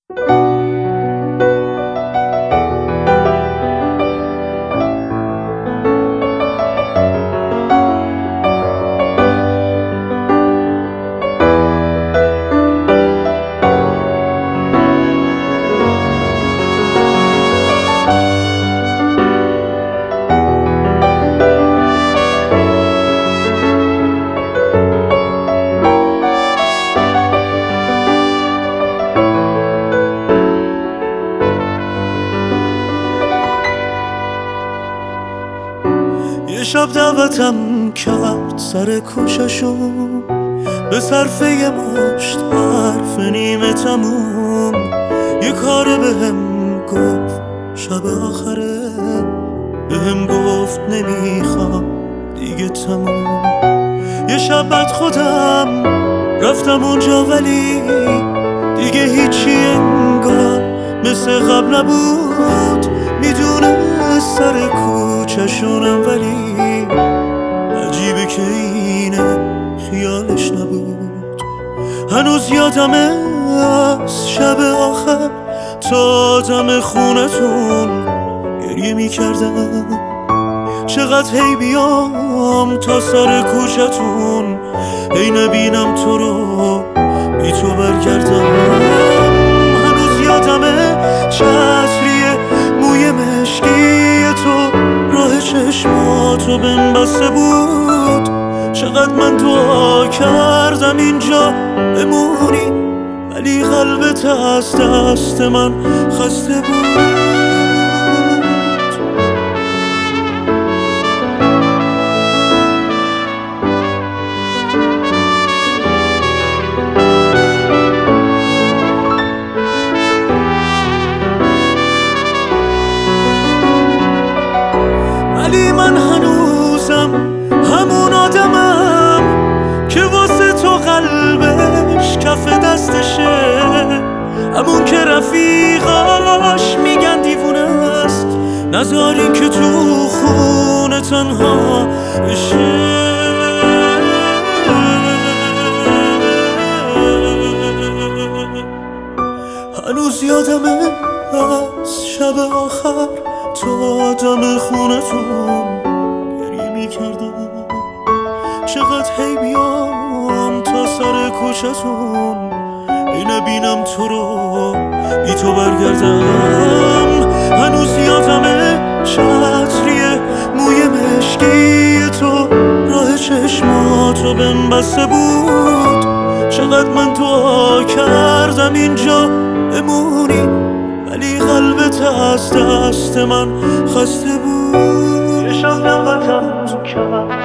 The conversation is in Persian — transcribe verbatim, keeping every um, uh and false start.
یه شب دعوتم کرد سر کوچشون، به صرفه مشت حرف نیمه تموم. یه کاره بهم گفت شب آخره، بهم گفت نمیخوام دیگه تموم. یه شب بعد خودم رفتم اونجا، ولی دیگه هیچی انگار مثل قبل نبود. میدونه سر کوچشونم، ولی عجیبه که اینه خیالش نبود. هنوز یادمه از شب آخر تا دم خونتون گریه میکردم. چقدر هی بیام تا سر کوچتون، هی نبینم تو رو بی تو برگردم. هنوز یادمه چتریه موی مشکی تو راه چشماتو بهم بسته بود. چقدر من دعا کردم اینجا بمونی، ولی قلبت از دست من خسته بود. ولی من هنوزم همون آدمم که واسه تو قلبش کف دستشه، همون که رفیقاش میگن دیوونه است، نذارین که تو خونه تنها بشه. هنوز یادمه از شب آخر تا دم خونتون گریه میکردم. چقدر هی بیام تا سر کوچتون، ای نبینم تو رو بی تو برگردم. هنوز یادمه چتریه موی مشکی تو راه چشماتو بهم بسته بود. چقدر من دعا کردم اینجا بمونی، ولی قلبت از دست من خسته بود. یه شب دعوتم کرد